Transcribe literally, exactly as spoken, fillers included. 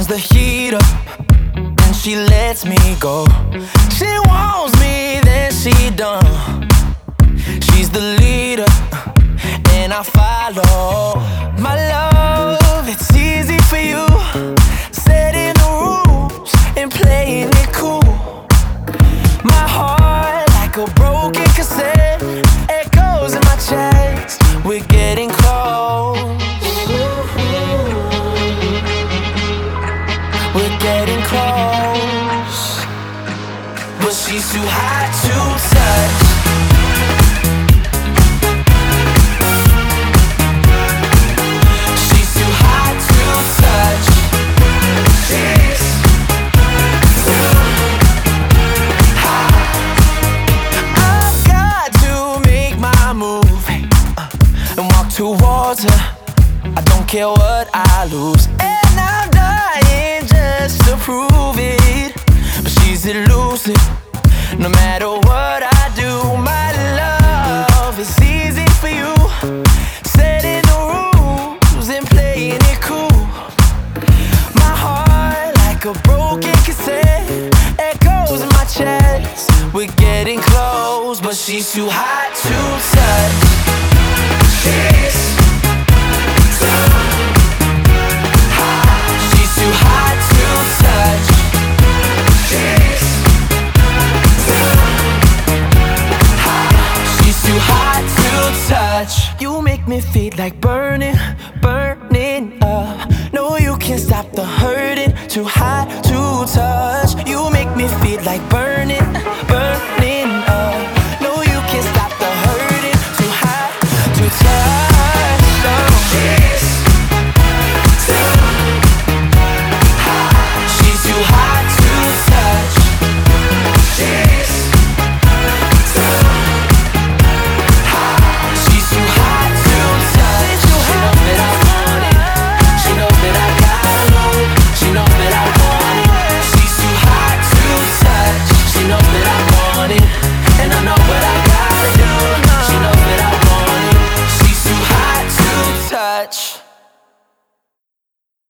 the heat up, and she lets me go. She wants me, then she done. She's the leader, and I follow. My love, it's easy for you, setting the rules and playing it cool. My heart, like a broken cassette, echoes in my chest. We're getting close. We're getting close, but she's too hot to touch. She's too hot to touch. She's too hot. I've got to make my move and walk towards her. I don't care what I lose, and I'm dying just to prove it. But she's elusive, no matter what I do. My love is easy for you, setting the rules and playing it cool. My heart, like a broken cassette, echoes in my chest. We're getting close, but she's too hot to touch. She's too hot. She's too hot to touch. She's too hot. She's too hot to touch. You make me feel like burning, burning up. No, you can't stop the hurting. Too hot to touch. You make me feel like burning.